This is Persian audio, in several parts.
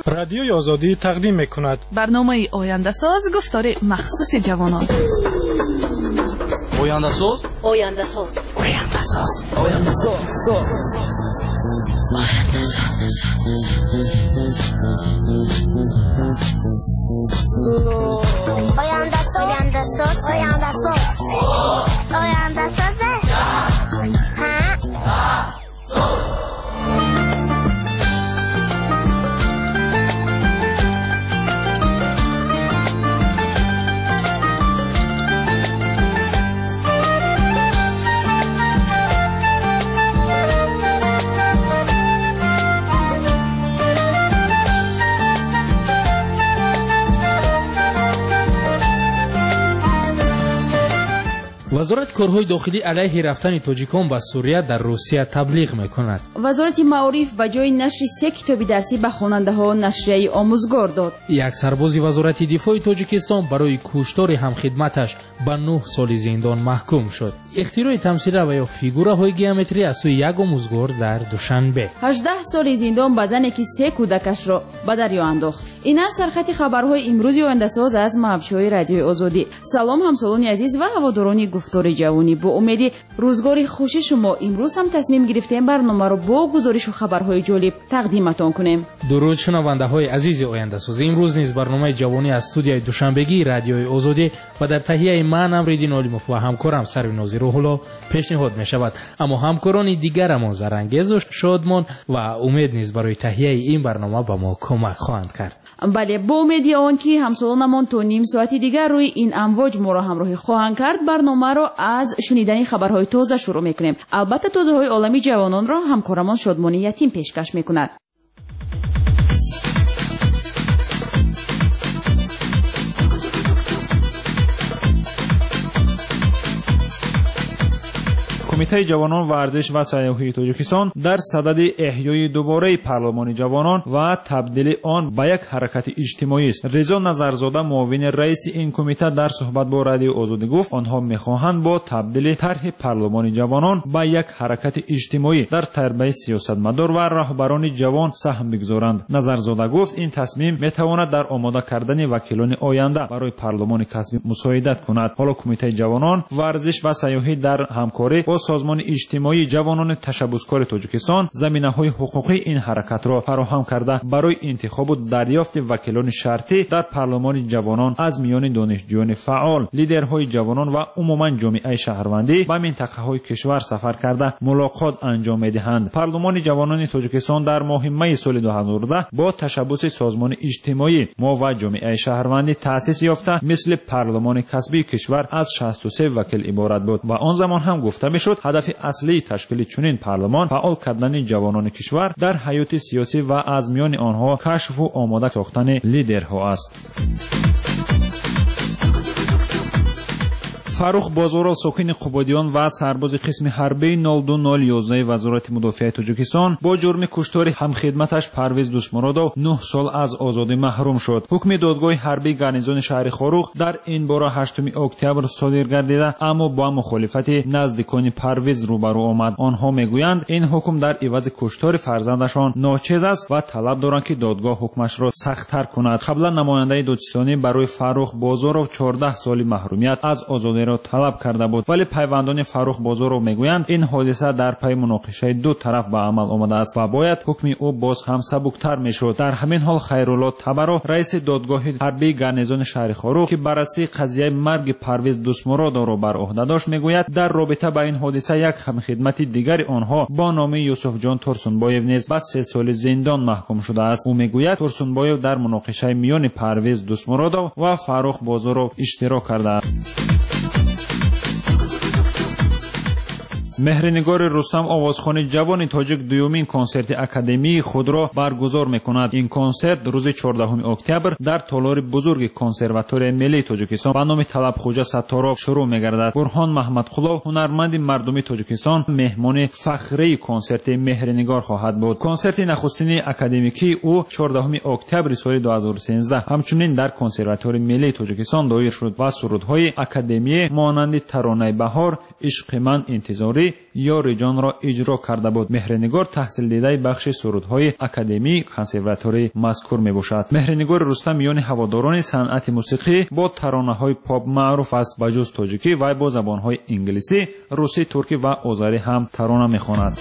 رادیوی آزادی تقدیم می‌کند. برنامه آینده ساز گفتار مخصوص جوانان. آینده ساز. آینده ساز. آینده ساز. آینده ساز. آینده ساز. آینده ساز. آینده ساز. آینده ساز. وزارت کارهای داخلی علیه رفتن تاجیکان به سوریه در روسیه تبلیغ میکند. وزارت معارف به جای نشر 3 کتاب درسی به خواننده‌ها نشریه آموزگار داد. یک سرباز وزارت دفاع تاجیکستان برای کشتار همخدمتش به 9 سال زندان محکوم شد. اختراع تمثیل و یا فیگورهای گئومتری از سوی یک آموزگار در دوشنبه. 18 سال زندان به زنی که 3 کودکش را به دریا انداخت. این است سرخط خبرهای امروز آینده ساز از مبشرهای رادیوی آزادی. سلام همسالان عزیز و هواداران گفتار جوانی، با امید روزگار خوش شما امروز هم تصمیم گرفتیم برنامه را با گزارش و خبرهای جالب تقدیمتان کنیم. درود شنونده های عزیز آینده ساز، امروز نیز برنامه جوانی از استودیوی دوشنبگی رادیوی آزادی و در تهیه من امریدین علیموف و همکارم سرویناز روح‌الله پیشنهاد می شود. اما همکاران دیگرمان زرانگیز و شادمان و امید نیز برای تهیه این برنامه به ما کمک خواهند کرد. بله، با امید آن که همسالانمان تا نیم ساعت دیگر روی این امواج ما را همراهی خواهند کرد، برنامه را از شنیدن خبرهای تازه شروع میکنیم. البته تازه‌های عالمی جوانان را همکارمان شادمانی یتیم پیشکش میکند. کمیته جوانان ورزش و سیاحی تاجیکستان در صدد احیای دوباره پارلمان جوانان و تبدیل آن به یک حرکت اجتماعی است. رضا نظرزاده معاون رئیس این کمیته در صحبت با رادیو آزادی گفت آنها میخواهند با تبدیل طرح پارلمان جوانان به یک حرکت اجتماعی در تربیت سیاستمدار و رهبران جوان سهم بگذارند. نظرزاده گفت این تصمیم میتواند در آماده کردن وکیلان آینده برای پارلمان کسبی مساعدت کند. حالا کمیته جوانان ورزش و سیاحی در همکاری با سازمان اجتماعی جوانان تشبثکار تاجیکستان زمینه‌های حقوقی این حرکت را فراهم کرده برای انتخاب و دریافت وکیلان شرطی در پارلمان جوانان از میان دانشجویان فعال، لیدرهای جوانان و عموما جامعه شهروندی به منطقه‌های کشور سفر کرده ملاقات انجام می‌دهند. پارلمان جوانان تاجیکستان در ماه می سال 2010 با تشبث سازمان اجتماعی ما و جامعه شهروندی تأسیس یافته مثل پارلمان کسبی کشور از 63 وکیل عبارت بود و آن زمان هم گفته میشد هدف اصلی تشکیل چنین پارلمان فعال کردن جوانان کشور در حیات سیاسی و از میان آنها کشف و آماده ساختن لیدرها است. فاروق بازارов ساکن قبادیان و سرباز قسم حربی 02011 وزارت مدافع تاجیکستان با جرم کشتار همخدمتش پرویز دوستمرادov 9 سال از آزادی محروم شد. حکم دادگاه حربی گارنیزون شهر خاروخ در این باره 8 اکتبر صادر گردیده اما با مخالفت نزدیکان پرویز روبرو آمد. آنها میگویند این حکم در عوض کشتار فرزندشان ناچیز است و طلب دارند که دادگاه حکمش را سخت‌تر کند. قبلا نماینده دادستانی برای فاروق بازارov 14 سال محرومیت از آزادی را طلب کرده بود، ولی پیوندان فاروق بازارov میگویند این حادثه در پی مناقشه دو طرف به عمل آمده است و باید حکم او باز هم سبکتر میشد. در همین حال خیرالله تبرو رئیس دادگاه حربی گارنیزون شهر خاروخ که بررسی قضیه مرگ پرویز دوستمرادov را بر عهده داشت میگوید در رابطه با این حادثه یک همخدمت دیگر آنها با نام یوسف جان تورسونبایو نیز به 3 سال زندان محکوم شده است. او میگوید تورسونبایو در مناقشه میان پرویز دوستمرادov و فاروق بازارov اشتراک کرده است. مهرنگار رستم آوازخوان جوان تاجیک دومین کنسرت اکادمی خود را برگزار میکند. این کنسرت روز 14 اکتبر در تالار بزرگ کنسرواتوری ملی تاجیکستان به نام طلبخوجا ستارov شروع میگردد. برهان محمدقلو هنرمند مردمی تاجیکستان مهمان فخری کنسرت مهرنگار خواهد بود. کنسرت نخستین اکادمیکی او 14 اکتبر سال 2013 همچنین در کنسرواتوری ملی تاجیکستان دایر شد و سرودهای اکادمی مانند ترانه بهار، عشق من انتظاری، رهبری یاری جان را اجرا کرده بود. مهرنگار تحصیل دیده بخش سرودهای اکادمی کنسرواتوری مذکور میباشد. مهرنگار رستم میان هواداران صنعت موسیقی با ترانه‌های پاپ معروف است. به جز تاجیکی وی با زبان‌های انگلیسی، روسی، ترکی و آذری هم ترانه میخواند.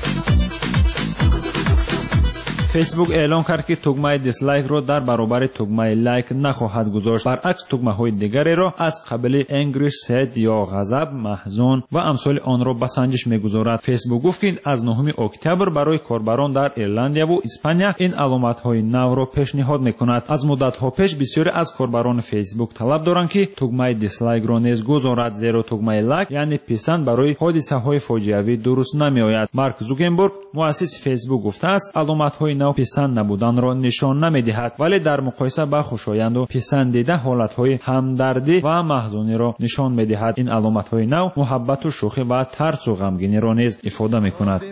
فیسبوک اعلام کرد که تگمه دیسلایک را در برابر تگمه لایک نخواهد گذاشت. برعکس تگمه‌های دیگری را از قبیل انگریش، سد یا غضب، محزون و امثال آن را به سنجش میگذارد. فیسبوک گفت که از 9 اکتبر برای کاربران در ایرلندیا و اسپانیا این علامت‌های نو را پیشنهاد میکند. از مدت‌ها پیش بسیاری از کاربران فیسبوک طلب دارند که تگمه دیسلایک را نیز گذارد، زیرا تگمه لایک یعنی پسند برای حادثه‌های فاجعه‌ای درست نمی‌آید. مارک زوکربرگ مؤسس فیسبوک گفته است علامت‌های نو پسند نبودن را نشان نمی‌دهد، ولی در مقایسه با خوشایند و پسندیده حالت‌های همدردی و محزونی را نشان می‌دهد. این علامت‌های نو محبت و شوخی و ترس و غمگینی را نیز افاده می‌کند.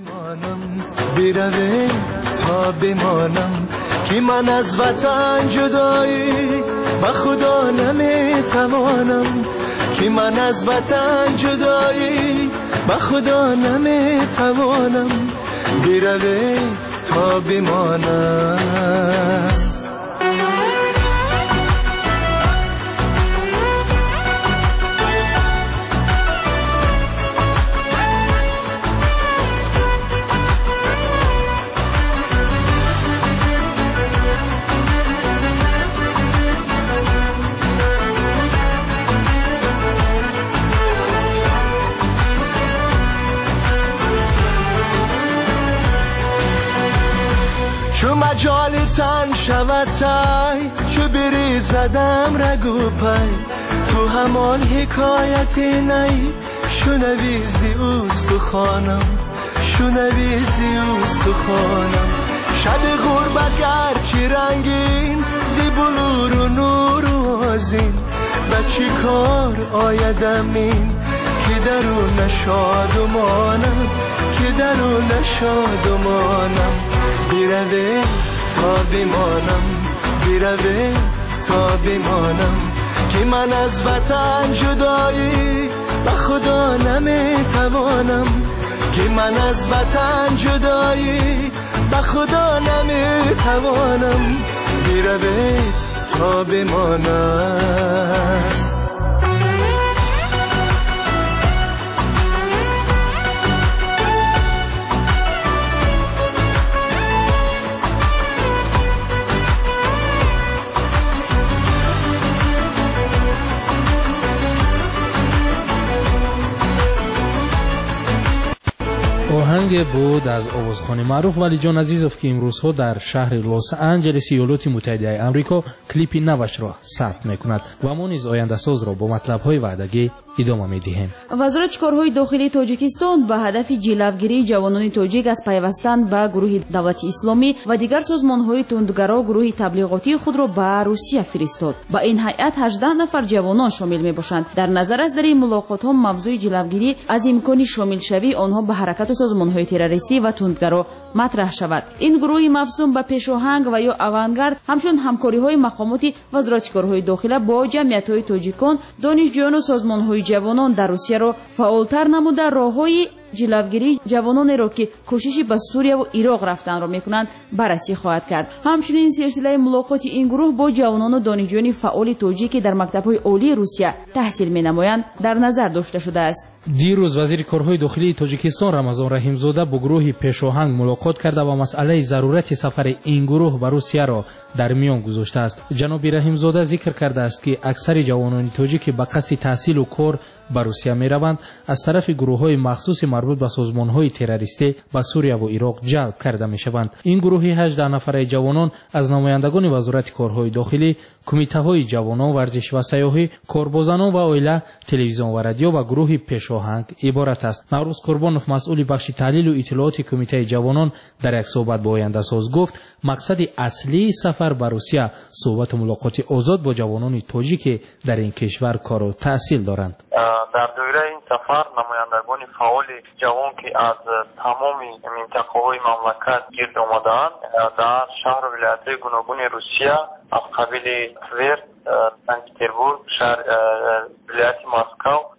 تا بمانم که من از وطن جدایی با خدا نمیتوانم، که من از وطن جدایی با خدا نمیتوانم، بروی تا بمانم. چو مجال تن شود تای، چو بری زدم رگو پای، تو همان حکایت نی، شنویزی اوست و خانم، شنویزی اوست و خانم. شب غربت گرچه رنگین، زی بلور و نور و آذین، بچی کار آیدم این، که درو نشاد و مانم، که درو نشاد و مانم. بیروه تا بمانم، بیروه تا بمانم، که من از وطن جدایی به خدا نمیتوانم، که من از وطن جدایی به خدا نمیتوانم، بیروه تا بمانم. آهنگ بود از آوازخوان معروف ولی جان عزیزوف که امروزها در شهر لس آنجلس ایالات متحده آمریکا کلیپی نوش را ثبت میکند و ما نیز آینده ساز را با مطلب‌های وعدگی ادامه میدهیم. وزارت کارهای داخلی تاجیکستان به هدف جلوگیری جوانان تاجیک از پیوستن به گروه دولت اسلامی و دیگر سازمان‌های تندگرا گروه تبلیغاتی خود را به روسیه فرستاد. با این هیئت 18 نفر جوانان شامل میباشند. در نظر است در این ملاقات‌ها موضوع جلوگیری از امکان شامل شوی آنها به حرکت سازمان‌های تروریستی و تندگرا مطرح شود. این گروه مفهوم به پیشاهنگ و یا اوانگارد همچون همکاری‌های مقامات وزارت کارهای داخلی با جمعیت‌های تاجیکان، دانشجویان و سازمان‌های جوانان در روسیه را فعالتر نموده راه‌های جلوگیری جوانانی را که کوششی به سوریه و عراق رفتن را میکنند بررسی خواهد کرد. همچنین سلسله ملاقات این گروه با جوانان و دانشجویان فعال تاجیکی در مکتب‌های عالی روسیه تحصیل می‌نمایند در نظر داشته شده است. دیروز وزیر کارهای داخلی تاجیکستان رمضان رحیمزاده با گروه پیشاهنگ ملاقات کرده و مسئله ضرورت سفر این گروه به روسیه را در میان گذاشته است. جناب رحیمزاده ذکر کرده است که اکثر جوانان تاجیک به قصد تحصیل و کار به روسیه می‌روند از طرف گروه‌های مخصوص مربوط به سازمان‌های تروریستی به سوریه و عراق جلب کرده می‌شوند. این گروه 18 نفره جوانان از نمایندگان وزارت کارهای داخلی، کمیته‌های جوانان، ورزش و سیاحی، کاربازان و عائله، تلویزیون و رادیو و گروه پیشاهنگ عبارت است. نوروز قربانوف مسئول بخش تحلیل و اطلاعات کمیته جوانان در یک صحبت با آینده ساز گفت مقصد اصلی سفر به روسیه صحبت و ملاقات آزاد با جوانان تاجیک در این کشور کار و تحصیل دارند. در دوره این سفر نمایندگان فعال جوان که از تمام منطقه‌های مملکت گرد آمدند در شهر و ولایت‌های گوناگون روسیه از قبیل تور، سنت پترزبورگ، شهر ولایت مسکو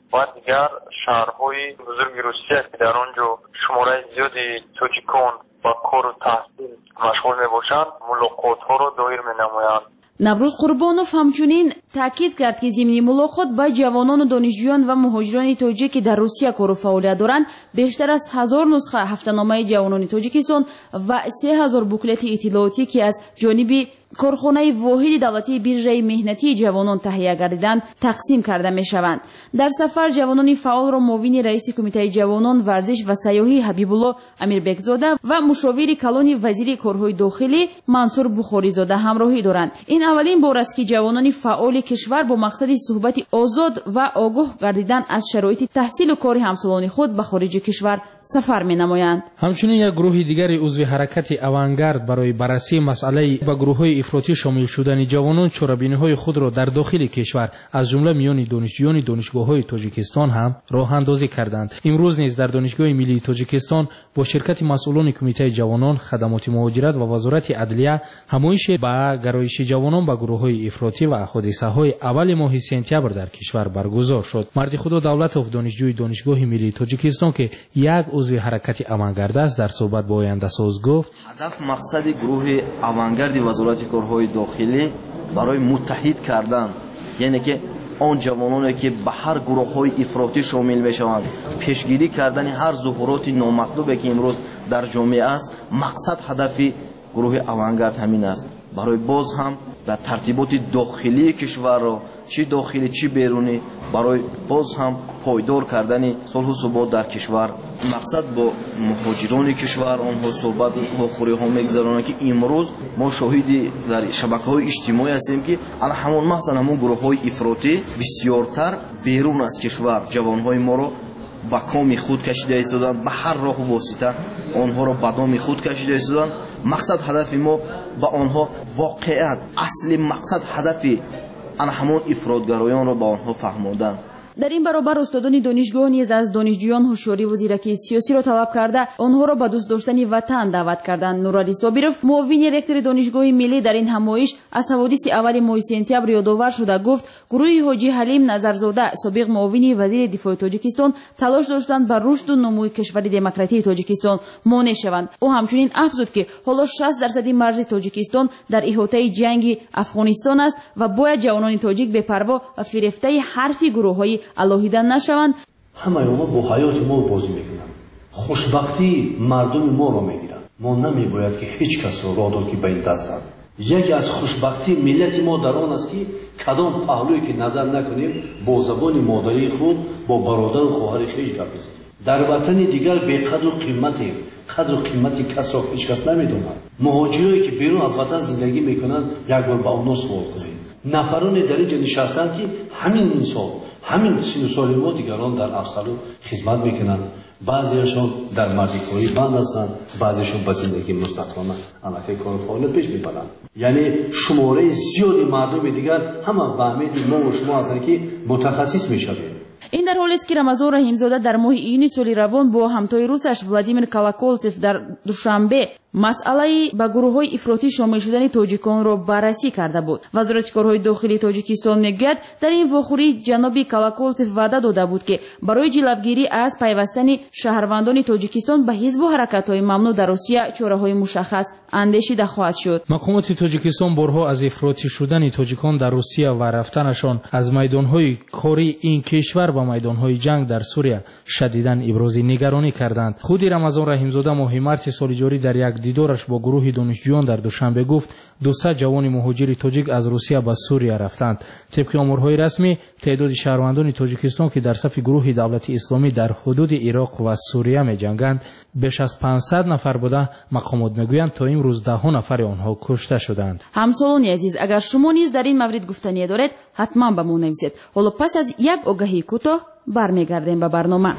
و دیگر شهرهای بزرگ روسیه که در آنجا شماره زیادی توجیکان با کار و تحصیل مشغول می باشند ملاقات ها را دایر می نمایند. наврӯз қурбонов ҳамчунин таъкид кард ки зимни мулоқот ба ҷавонону донишҷӯён ва муҳоҷирони тоҷик ки дар русия кору фаъолият доранд бештар аз 1000 нусха ҳафтаномаи ҷавонони тоҷикистон ва 3000 буклети иттилоотӣ ки аз ҷониби корхонаи воҳиди давлатии биржаи меҳнатии ҷавонон таҳия гардиданд тақсим карда мешаванд. дар сафар ҷавонони фаъолро муовини раиси кумитаи ҷавонон варзиш ва сайёҳӣ ҳабибулло амирбекзода ва мушовири калони вазири корҳои дохилӣ мансур бухоризода ҳамроҳӣ доранд. ин аввалин бор аст ки ҷавонони фаъоли кишвар бо мақсади суҳбати озод ва огоҳ гардидан аз шароити таҳсилу кори ҳамсолони худ ба хориҷи кишвар сафар менамоянд. ҳамчунин як гурӯҳи дигари узви ҳаракати авангард барои баррасии масъалаи ба гурӯҳҳои ифротӣ шомил шудани ҷавонон чорабиниҳои худро дар дохили кишвар аз ҷумла миёни донишҷӯёни донишгоҳҳои тоҷикистон ҳам роҳандозӣ карданд. имрӯз низ дар донишгоҳи миллии тоҷикистон бо ширкати масъулони кумитаи ҷавонон хадамоти муҳоҷират ва вазорати адлия ҳамоише ба гароиши ҷавонон ба гурӯҳҳои ифротӣ ва ҳодисаҳои аввали моҳи сентябр дар кишвар баргузор шуд. марди худо давлатов донишҷӯи донишгоҳи миллии тоҷикистон ки як узви ҳаракати авангард аст дар суҳбат бо ояндасоз гуфт ҳадаф мақсади гурӯҳи авангарди вазорати корҳои дохилӣ барои муттаҳид кардан яъне ки он ҷавононе ки ба ҳар гурӯҳҳои ифротӣ шомил мешаванд пешгирӣ кардани ҳар зуҳуроти номатлубе ки имрӯз дар ҷомеа аст мақсад ҳадафи гурӯҳи авангард ҳамин аст барои боз ҳам ба тартиботи дохилии кишварро чӣ дохилӣ чӣ берунӣ барои боз ҳам пойдор кардани сулҳу субот дар кишвар мақсад бо муҳоҷирони кишвар онҳо суҳбат вохӯриҳо мегзаронанд ки имрӯз мо шоҳиди дар шабакаҳои иҷтимоӣ ҳастем ки ана ҳамон махсан ҳамон гурӯҳҳои ифротӣ бисёртар берун аз кишвар ҷавонҳои моро ба коми худ кашида истоданд ба ҳар роҳу восита онҳоро ба доми худ кашида истоданд мақсад ҳадафи мо ба онҳо воқеат асли мақсад ҳадафи ана ҳамон ифротгароёнро ба онҳо фаҳмондан. дар ин баробар устодони донишгоҳ низ аз донишҷӯён ҳушёриву зиракии сиёсиро талаб карда онҳоро ба дӯст доштани ватан даъват карданд. нуралӣ собиров муовини ректори донишгоҳи миллӣ дар ин ҳамоиш аз ҳаводиси аввали моҳи сентябр ёдовар шуда гуфт гурӯҳи ҳоҷӣ ҳалим назарзода собиқ муовини вазири дифои тоҷикистон талош доштанд ба рушду нумӯи кишвари демократии тоҷикистон монеъ шаванд. ӯ ҳамчунин афзуд ки ҳоло 60% марзи тоҷикистон дар иҳотаи ҷанги афғонистон аст ва бояд ҷавонони тоҷик бепарво ва фирефтаи ҳарфи гурӯҳҳои алоҳида нашаванд. ҳамаи онҳо бо ҳаёти мо бозӣ мекунанд хушбахтии мардуми моро мегиранд. мо намебояд ки ҳеҷ касро роҳ дод ки ба ин дастанд. яке аз хушбахтии миллати мо дар он аст ки кадом паҳлӯе ки назар накунем бо забони модарии худ бо бародару хоҳари хеш гап бизанем. дар ватани дигар беқадру қиматем қадру қимати касро ҳеҷ кас намедонад. муҳоҷирое ки берун аз ватан зиндагӣ мекунанд як бор ба онҳо суол кунем. нафароне дар ин ҷо нишастанд ки ҳамин мисол ҳамин сину соли мо дигарон дар афсалу хизмат мекунанд. баъзеашон дар мардикорӣ банд ҳастанд баъзеашон ба зиндагии мустақилона амакай кору фаъолият пеш мебаранд. яъне шумораи зиёди мардуми дигар ҳама ба амеди мову шумо ҳастанд ки мутахассис мешавем. ин дар ҳолест ки рамазон раҳимзода дар моҳи июни соли равон бо ҳамтои русаш владимир колоколцев дар душанбе масъалаи ба гурӯҳҳои ифротӣ шомил шудани тоҷиконро баррасӣ карда буд. вазорати корҳои дохилии тоҷикистон мегӯяд дар ин вохӯрӣ ҷаноби колоколцев ваъда дода буд ки барои ҷилавгирӣ аз пайвастани шаҳрвандони тоҷикистон ба ҳизбу ҳаракатҳои мамнӯъ дар русия чораҳои мушаххас андешида хоҳад шуд. мақомоти тоҷикистон борҳо аз ифротӣ шудани тоҷикон дар русия ва рафтанашон аз майдонҳои кори ин кишвар ба майдонҳои ҷанг дар сурия шадидан ибрози нигаронӣ карданд. худи рамазон раҳимзода моҳи марти соли ҷорӣ дар як дидораш бо гурӯҳи донишҷӯён дар душанбе гуфт 200 ҷавони муҳоҷири тоҷик аз русия ба сурия рафтанд. тибқи омурҳои расмӣ теъдоди шаҳрвандони тоҷикистон ки дар сафи гурӯҳи давлати исломӣ дар ҳудуди ироқ ва сурия меҷанганд беш аз 500 нафар буда мақомот мегӯянд то имрӯз даҳҳо нафари онҳо кушта шуданд. ҳамсолони азиз, агар шумо низ дар ин маврид гуфтание доред ҳатман ба мо нависед. ҳоло пас аз як огаҳии кӯтоҳ бармегардем ба барнома.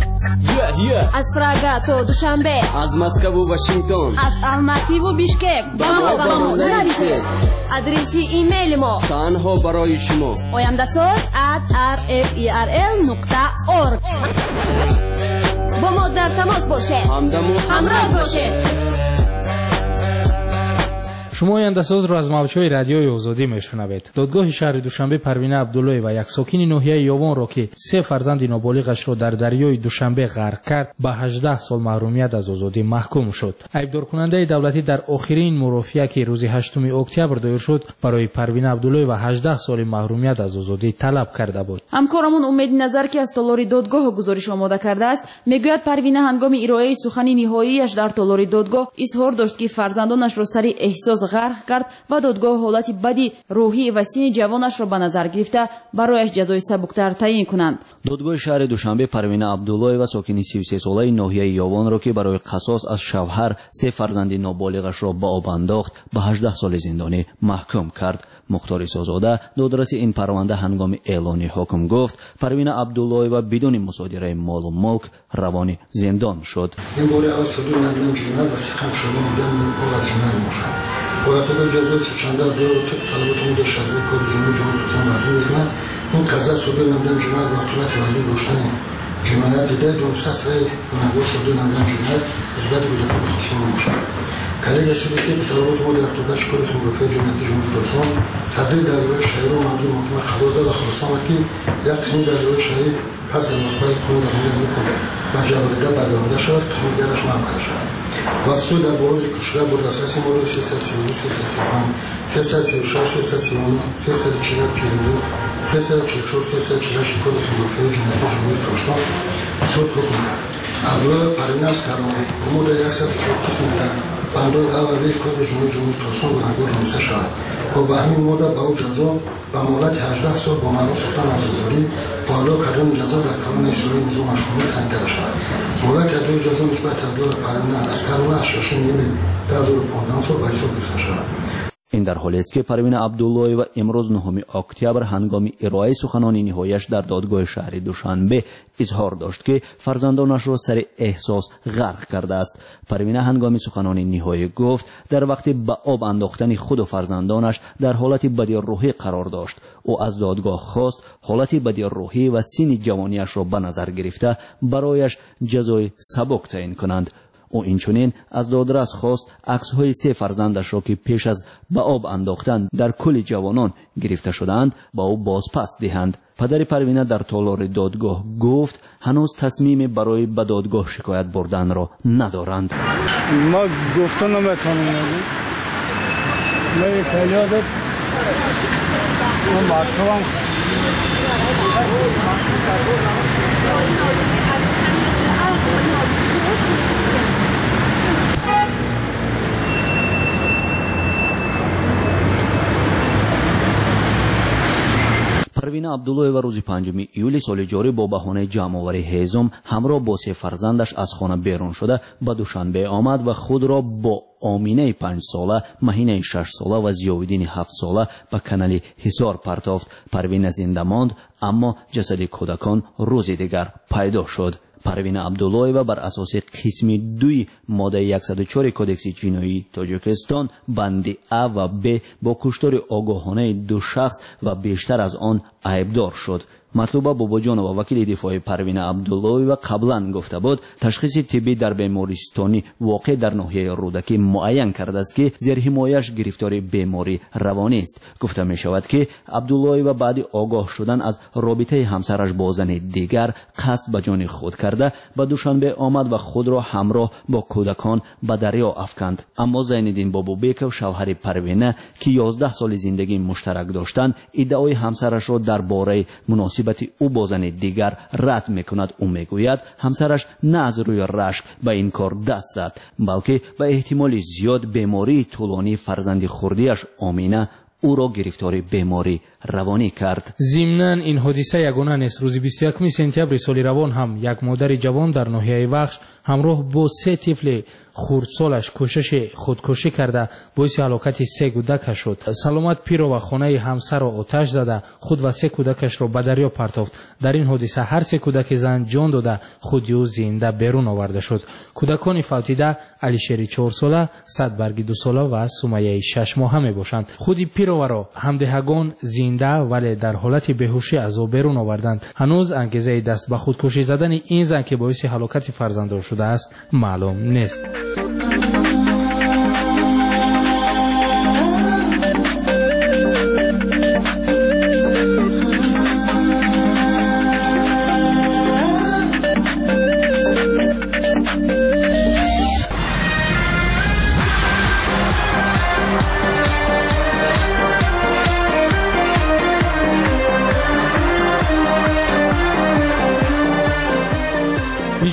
аз прага то душанбе, аз Москву Вашингтон, аз Алмативу Бишкек ба мо нависед. адреси имейли мо танҳо барои шумо oyandasоз@rferl.org. бо мо дар тамос бошед, ҳамроҳ бошед. شما آینده‌ساز را از موج‌های رادیوی آزادی میشنوید. دادگاه شهر دوشنبه پروینه عبدالله و یک ساکن ناحیه یاوان را که 3 فرزند نابالغش را در دریای دوشنبه غرق کرد به 18 سال محرومیت از آزادی محکوم شد. ایبدار کننده دولتی در آخرین مرافعه که روز 8 اکتبر دایر شد برای پروینه عبدالله و 18 سال محرومیت از آزادی طلب کرده بود. همکارمون امید نظر که از تالار دادگاه گزارش آماده کرده است میگوید پروینه هنگام ارائه سخن نهاییش در تالار دادگاه اظهار داشت که فرزندانش را سر احساس غرق کرد و دادگاه حالت بدی روحی و سن جوانش را به نظر گرفته برایش جزای سبکتر تعیین کنند. دادگاه شهر دوشنبه پروینه عبدالله و ساکن 33 ساله ناحیه یاوان را که برای قصاص از شوهر 3 فرزند نابالغش را به آب انداخت به 18 سال زندانی محکوم کرد. مختار عیسی‌زاده دادرس این پرونده هنگام اعلان حکم گفت پروینه عبدالله و بدون مصادره مال و ملک روان زندان شد. این باره اول صدور نبودن جنرال و سیخم شما بودن از جنرال مشهد ولاتبه جزای سوچنده دور و طب طلباتون در شازده کار جنرال خودتون وزیر میکنن این قضا صدور نبودن جنرال و اقیمت وزیر روشن جنایت دیده دونستست رای نگاه صدور نبودن جنرال ازباد بوده که خصوصا مشهد کلیه سویتی به طلبات ما در اقتداش کار سنگرفه جنایتی جنرال دوستان تقریب در روی شهر و مردم محکمه خبرده و خلاصان که یک قسم در روی شهر پس در مقبل کنون در مورد میکنه و جوابده برگامده شود قسم دیگرش معمل شود واسطه در بروز کشده بود اساسی مورد 332 335 336 339 340 42 344 346 کد سنگرفه جنایتی جنرال دوستان صورت بکنه اول پرینه از کرمان امور 104 قسم در بندای اول کد جنرال دوستان گناهگار نوشته شود و به همین مدت به او جزا و مهلت 18 سال با معروف سلطان عزیزالی و حالا کردن جزا در کانون اسرائیل نظام مشمول تعیین کرده شود. مهلت ادای جزا نسبت عبدالله پروینه از کانون اشراشی نیمه 2015 سال به حساب گرفته شود. این در حالی است که پروینه عبدالله و امروز 9 اکتبر هنگام ارائه سخنان نهاییش در دادگاه شهر دوشنبه اظهار داشت که فرزندانش را سر احساس غرق کرده است. پروینه هنگام سخنان نهایی گفت در وقت به آب انداختن خود و فرزندانش در حالت بدی روحی قرار داشت. او از دادگاه خواست حالت بدی روحی و سن جوانیش را به نظر گرفته برایش جزای سبک تعیین کنند. او اینچنین از دادرس خواست عکس‌های 3 فرزندش را که پیش از به آب انداختن در کل جوانان گرفته شدند با او بازپس دهند. پدر پروینه در تالار دادگاه گفت هنوز تصمیم برای به دادگاه شکایت بردن را ندارند. ما گفتن نمیتونیم نگیم ما فریادت ما مردم پروینه عبدالله و روز 5 ایول سال جاری با بهانه جمع‌آوری هیزم همراه با 3 فرزندش از خانه بیرون شده به دوشنبه آمد و خود را با آمینه 5 ساله، مهینه 6 ساله و زیاودین 7 ساله به کانال حصار پرتافت. پروینه زنده ماند اما جسد کودکان روز دیگر پیدا شد. پروینه عبدالله و بر اساس قسم 2 ماده 104 کدکس جنایی تاجیکستان بند ا و ب با کشتار آگاهانه 2 شخص و بیشتر از آن ایبدار شد. مطلوبه باباجان و وکیل دفاع پروینه عبدالله و قبلا گفته بود تشخیص طبی در بیمارستانی واقع در ناحیه رودکی معین کرده است که زیر حمایش گرفتار بیماری روانی است. گفته می شود که عبدالله و بعد آگاه شدن از رابطه همسرش با زن دیگر قصد به جان خود کرده به دوشنبه آمد و خود را همراه با کودکان به دریا افکند. اما زینالدین بابابکov شوهر پروینه که 11 سال زندگی مشترک داشتند ادعای همسرش را درباره مناسبت او با زن دیگر رد میکند. او میگوید همسرش نه از روی رشک به این کار دست زد بلکه به احتمال زیاد بیماری طولانی فرزند خردیش آمینه او را گرفتار بیماری روانی کرد. ضمناً این حادثه یگانه نیست. روز 21 سپتامبر سال روان هم یک مادر جوان در ناحیه وخش همراه با 3 طفل خردسالش خودکشی کرده باعث هلاکت 3 کودک شد. سلامت پیرو و خانه همسر را آتش زده خود و 3 کودکش را به دریا پرتافت. در این حادثه هر 3 کودک زن جان داده خودی او زنده بیرون آورده شد. کودکان فوتیده علیشری 4 ساله، صدبرگ 2 ساله و سمیه 6 ماهه می باشند. خودی پیرو را همدهگان زنده ولی در حالت بیهوشی از آب بیرون آوردند. هنوز انگیزه دست به خودکشی زدن این زن که باعث هلاکت فرزندان شده است معلوم نیست.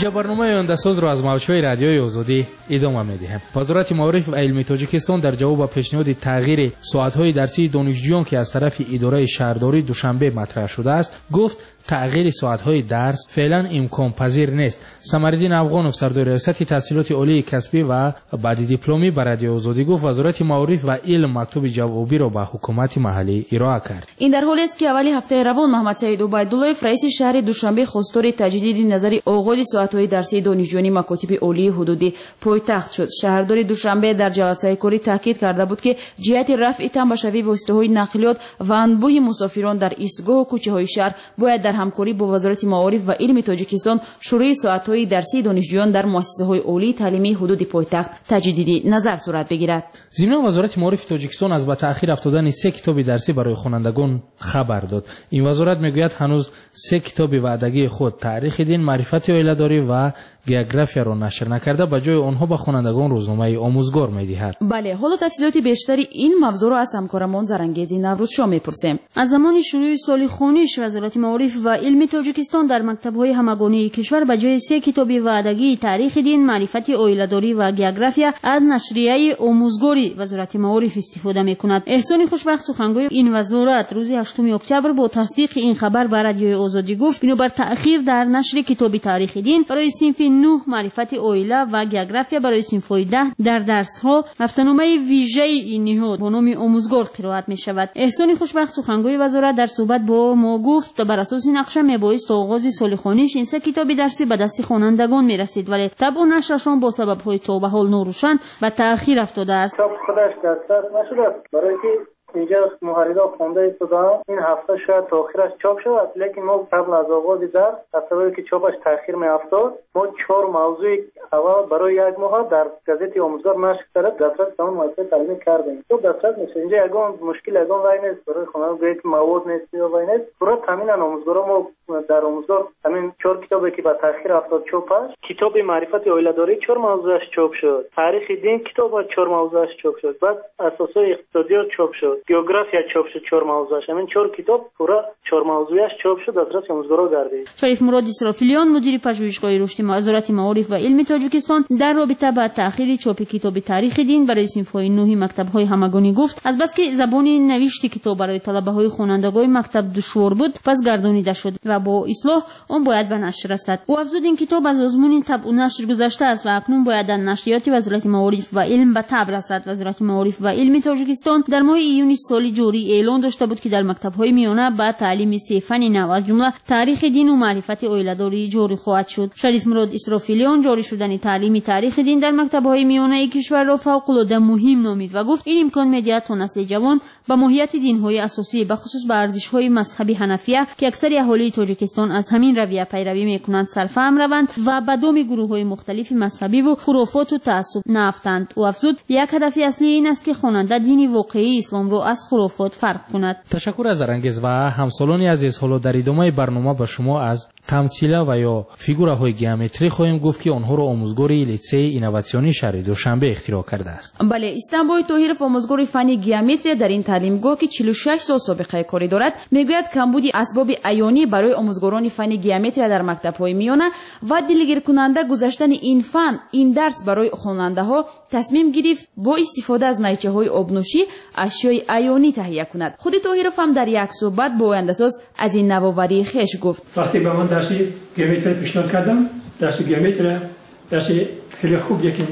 اینجا برنامه آینده‌ساز رو از موج‌های رادیوی آزادی ادامه می‌دهیم. وزارت معارف و علم تاجیکستان در جواب به پیشنهاد تغییر ساعت‌های درسی دانشجویان که از طرف اداره شهرداری دوشنبه مطرح شده است، گفت تغییر ساعت‌های درس فعلا امکان پذیر نیست. سمرالدین افغانov سردار ریاست تحصیلات عالی کسبی و بعد دیپلمی به رادیو آزادی گفت وزارت معارف و علم مکتوب جوابی را به حکومت محلی ارائه کرد. این در حالی است که اولی هفته روان محمد سعید عبیدالله رئیس شهر دوشنبه خواستار تجدید نظر آغاز ساعت‌های درسی دانشجویان مکاتب عالی حدودی پایتخت شد. شهردار دوشنبه در جلسه کاری تاکید کرده بود که جهت رفع تنبشوی واسطه‌های نقلیات و انبوه مسافران در ایستگاه و کوچه‌های شهر باید در همکاری با وزارت معارف و علم تاجیکستان شروع ساعت‌های درسی دانشجویان در مؤسسه‌های عالی تعلیمی حدود پایتخت تجدیدی نظر صورت بگیرد. ضمن وزارت معارف تاجیکستان از به تأخیر افتادن 3 کتاب درسی برای خوانندگان خبر داد. این وزارت میگوید هنوز 3 کتاب وعدگی خود تاریخ دین، معرفت عایله‌داری و گئوگرافیا را نشر نکرده، به جای آنها به خوانندگان روزنامه آموزگار می‌دهد. بله، حالا تفصیلات بیشتری این موضوع را از همکارمان زرنگیزی نوروز شاه می‌پرسیم. از زمان شروع سال خوانش وزارت معارف و علم تاجیکستان در مکتب‌های همگانی کشور به جای 3 کتاب وعدگی تاریخ دین، معرفت عایله‌داری و گئوگرافیا از نشریه آموزگاری وزارت معارف استفاده می‌کند. احسان خوشبخت سخنگوی این وزارت روز 8 اکتبر با تصدیق این خبر به رادیو آزادی گفت بنابر تأخیر در نشر کتاب تاریخ دین برای صنف 9 معرفت عایله و گئوگرافیا برای صنف 10 در درس‌ها هفته‌نامه ویژه این نهاد با نام آموزگار قرائت می‌شود. احسان خوشبخت سخنگوی وزارت در صحبت با ما گفت بر اساس نقشه میبایست آغاز سال خوانش این 3 کتاب درسی به دست خوانندگان میرسید، ولی طبع نشرشان با سبب‌های تا به حال ناروشن به تأخیر افتاده است. خودش دسترس نشده برای که اینجا محررا خونده ایستاده این هفته شاید تاخیرش چاپ شود، لیکن ما قبل از آغاز درس از سببی که چاپش تاخیر میافتاد ما 4 موضوع اول برای 1 ماه در گازت آموزگار نشر کرد دسترس به اون مؤسسه تعلیمی کردیم. تو دسترس میشه اینجا یگان مشکل یگان وای نیست برای خواننده که مواد نیست یا وای نیست. برای تامین آموزگارا ما در آموزگار همین 4 کتابی که با تاخیر افتاد چاپش، کتاب معرفت عایله‌داری 4 موضوعش چاپ شد، تاریخ دین کتاب 4 موضوعش چاپ شد، بعد اساسای اقتصادیات چاپ شد، گئوگرافیا چاپ شد 4 موضوعش. همین 4 کتاب پورا 4 موضوعش چاپ شد دسترس آموزگارا گردید. شریف مراد اسرافیلیان مدیر پژوهشگاه رشد وزارت معارف و علم تاجیکستان در رابطه با تأخیر چاپ کتاب تاریخ دین برای صنف‌های 9 مکتب‌های همگانی گفت از بس که زبان نوشت کتاب برای طلبه‌های خوانندگان مکتب دشوار بود پس گردانیده شد و با اصلاح آن باید به نشر رسد. او افزود این کتاب از آزمون طبع و نشر گذشته است و اکنون باید در نشریات وزارت معارف و علم به طبع رسد. وزارت معارف و علم تاجیکستان در ماه ایون سال جاری اعلان داشته بود که در مکتب‌های میانه با تعلیم 3 فن نو از جمله تاریخ دین و معرفت عایله‌داری جاری خواهد شد. شریف مراد اسرافیلیان جاری شدن تعلیم تاریخ دین در مکتب‌های میانه کشور را فوق‌العاده مهم نامید و گفت این امکان می‌دهد تا نسل جوان به ماهیت دین‌های اساسی به خصوص به ارزش‌های مذهبی حنفیه که اکثر اهالی تاجیکستان از همین رویه پیروی می‌کنند سرفهم روند و به دام گروه‌های مختلف مذهبی و خرافات و تعصب نافتند. او افزود یک هدف اصلی این است که خواننده دین واقعی اسلام را از خرافات فرق کند. تشکر از زرنگیز و همسالان عزیز. حالا در ادامه برنامه به شما از تمثیل و یا فیگوراهای گئومتری خواهیم گفت که آنها را آموزگاری لیسه اینواسیونی شهر دوشنبه اختراع کرده است. بله، استانبول طاهرов آموزگار فن گئومتری در این تعلیمگاه که 46 سال سابقه کاری دارد میگوید کمبود اسباب عیانی برای آموزگاران فن گئومتری در مکتب‌های میانه و دلگیر کننده گذاشتن این فن این درس برای خواننده‌ها تصمیم گرفت با استفاده از نیچه‌های آبنوشی اشیای عیانی تهیه کند. خود طاهرов هم در یک صحبت با آینده‌ساز از این نوآوری خویش گفت. وقتی به من درس گئومتری پیشنهاد کردم، درس گئومتری درس خیلی خوبیه که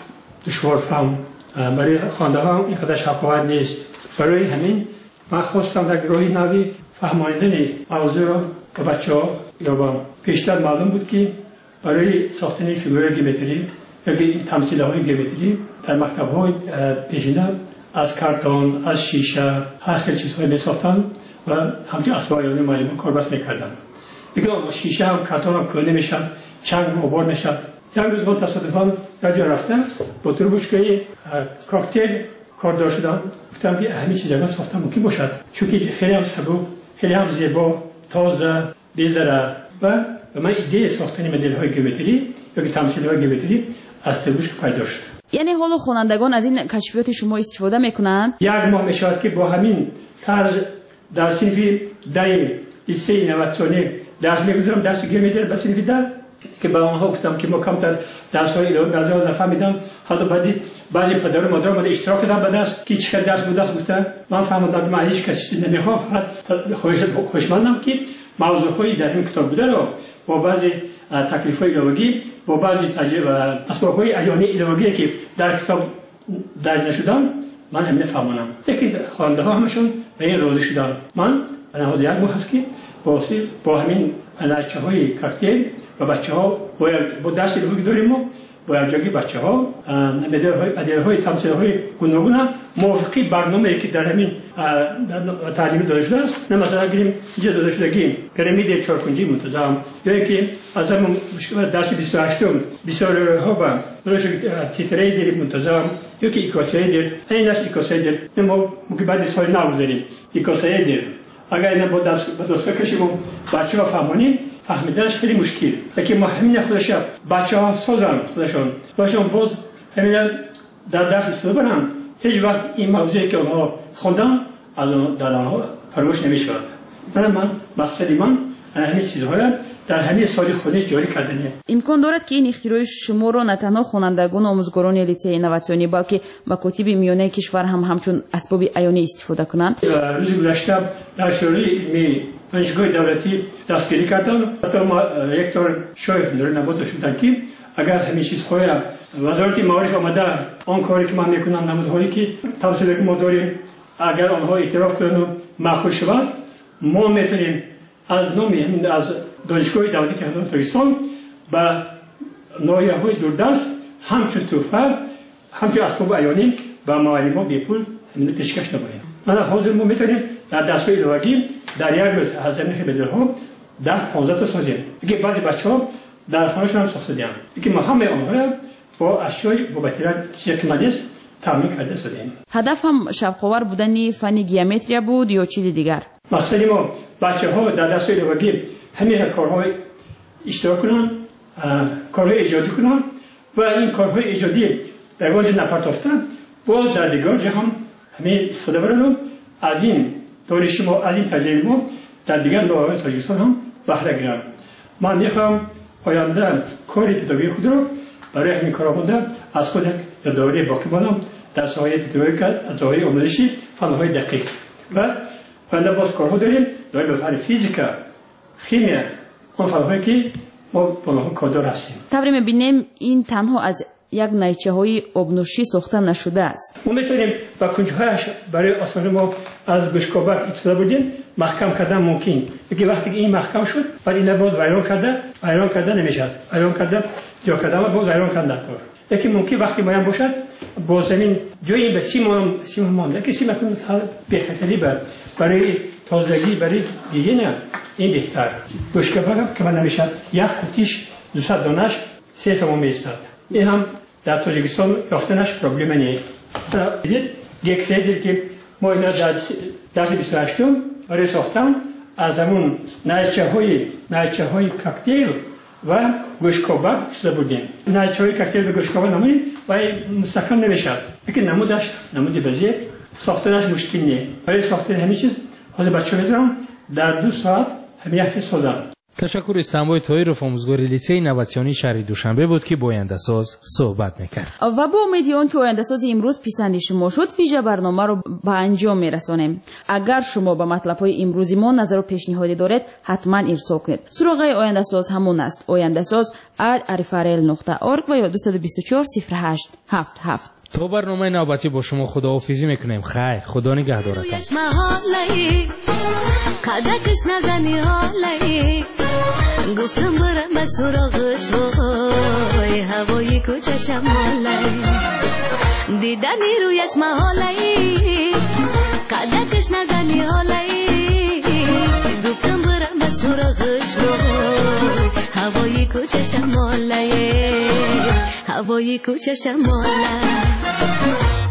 دشوار فهم برای خواننده‌ها اینقدر شفاف نیست. برای همین من خواستم در راه نوی فهماندن موضوع را به بچه‌ها یا با پیشتر معلوم بود که برای ساختن فیگورهای گئومتری یا تمثیل‌های گئومتری در مکتب‌های پیشینه از کارتون، از شیشه، هر خیلی چیزهای می‌ساختن و همچنین اسباب عیانی معلم کاربست می‌کردن. دیگه شیشه هم کارتون هم کنده میشد، چنگ و غبار میشد. یک روز من تصادفاً رادیو رفتم با تربوشکای کاکتل کار شدم. گفتم که همین چیزا ساختن ممکن باشد چون که خیلی هم سبک، خیلی هم زیبا، تازه، بی‌ضرر و من ایده ساختن مدل‌های گئومتری یا تمثیل‌های گئومتری از تربوشک پیدا شد. یعنی حالا خوانندگان از این کشفیات شما استفاده میکنن؟ یک ماه میشود که با همین طرز در صنف دایم لیسه اینواسیونی درس میگذارم، درس گئومتری به صنف که به آنها گفتم که ما کمتر درس‌های ادبیات نفهمیدم. حتی بعضی پدر و مادر اومده اشتراک دادن به درس که چقدر درس بوده است. گفتم من فهمیدم که من هیچ کسی نمیخوام، فقط خوشمندم که موضوعی در این کتاب بوده رو با بعضی تکلیف‌های ایدئولوژی با بعضی اسباب‌های عیانی ایدئولوژی که در کتاب درج نشدن من هم نفهمونم. یکی خواننده ها همشون به این راضی شدن. من نهاد یک ماه هست که با همین نچه‌های کاکتیل و بچه‌ها با درس ایدئولوژی داریم و با یکجایی بچه‌ها مدارهای تمثیل‌های گوناگون موافقی برنامه‌ای که در همین تعلیمی داده شده است. نه مثلا گیریم اینجا داده شدگیم پیرامید چهارکنجی منتظم یا اینکه از همون درس 28م بسیارها با روش تیتری داریم منتظم یا که ایکاسایی داریم. این درس ایکاسایی داریم. ما که بعد سال نو داریم ایکاسایی داریم. اگر اینا با دست بکشیم و بچه ها فهمیدنش خیلی مشکل. لیکن ما همین خودش بچه ها سازن خودشون باز همین در درس استفاده برن. هیچ وقت این موضوعی که آنها خوندن در آنها فراموش نمیشود. من مقصدی من همین چیزها در همین سال خودش جاری کردنه. امکان دارد که این اختراع شما را نه تنها خوانندگان و آموزگاران لیسه اینواسیونی بلکه مکاتب میانه کشور هم همچون اسباب عیانی استفاده کنند. روز گذشته در شورای علمی دانشگاه دولتی دستگیری کردم. حتی یک طور شایخ نور نبات شدن که اگر همین چیزهای وزارت معارف آمده آن کاری که من میکنم نمودهایی که توسط ما داریم اگر آنها اعتراف کنند و معقول شود ما میتونیم از نام از دانشگاه دولتی که در تاجیکستان به ناحیه‌های دوردست همچون توفر همچون اسباب عیانی و معلمان بی پول همین پیشکش نماییم. من حاضر ما میتونیم در دستگاه ایدئولوژی در یک روز از زمین بدرها 10-15 تا سازیم. دیگه بعضی بچه‌ها در خانه‌شون هم ساختیم. دیگه ما همه آنها را با اشیای با بطریات شکل‌مندی تامین کرده سازیم. هدف هم شبخوار بودن فن گیومتری بود یا چیز دیگر؟ مقصد ما بچه‌ها در دستگاه ایدئولوژی همین کارهای اشتراک کنن، کارهای ایجادی کنن و این کارهای ایجادی در واجه نپرداخته باز در دیگر جا هم همین استفاده برن از این دانش ما از این تجربه ما در دیگر نواحی تاجیکستان هم بهره گیرن. من میخوام آینده کار پیداگویی خود رو برای همین کارآمده از خود یادآوری باقی مانم در ساحه پیداگویی کرد از ساحه آموزشی فن‌های دقیق و باز کارها داریم به فن فیزیکا شیمی اون فن‌هایی که ما با اونها کادر هستیم. طوری می‌بینیم این تنها از یک نیچه‌های آبنوشی ساخته نشده است. ما می‌تونیم با کنج‌هایش برای آسمان ما از بشکابک استفاده بردیم محکم کردن ممکن. دیگه وقتی این محکم شد بعد این باز ویران کرده نمی‌شد. ویران کرده جا کرده باز ویران کردن کار. لیکن ممکن وقتی مایم باشد با زمین جایی به سیم لیکن سیم اکنون به خطری برای تازگی برای دیگه نه این بهتر. بشکابک که من نمی‌شد یک قوطیش 200 دانش 3 سوم می‌استاد. این هم در تاجیکستان یافتنش پروبلم نیست. دیدید یک سری که ما اینا در 28م برای ساختن از همون نایچه‌های کاکتیل و گوشکابک استفاده بردیم. نایچه‌های کاکتیل و گوشکابک نمونیم و مستحکم نمیشد. لیکن نمودی بزرگ ساختنش مشکل نیست. برای ساختن همین چیز حاضر بچه میذارم در 2 ساعت همین حرفی سازم. تشکر استانبول طاهرов آموزگار لیسه اینواسیونی شهر دوشنبه بود که با آینده ساز صحبت میکرد. و با امید آن که آینده ساز امروز پسند شما شد ویژه برنامه رو به انجام میرسانیم. اگر شما به مطلب‌های امروزی ما نظر و پیشنهادی دارید حتما ارسال کنید. سراغ آینده ساز همون است oyandasoz@arifarel.org و یا 224 08 77. تا برنامه نوبتی با شما خداحافظی میکنیم. خیر خدا نگهدارتان. قدکش نزنی حالی گفتم برم از سراغش وای هوای کوچه شمالی دیدنی رویش محالی قدکش نزنی حالی گفتم برم از سراغش وای هوای کوچه شمالی هوای کوچه شمالی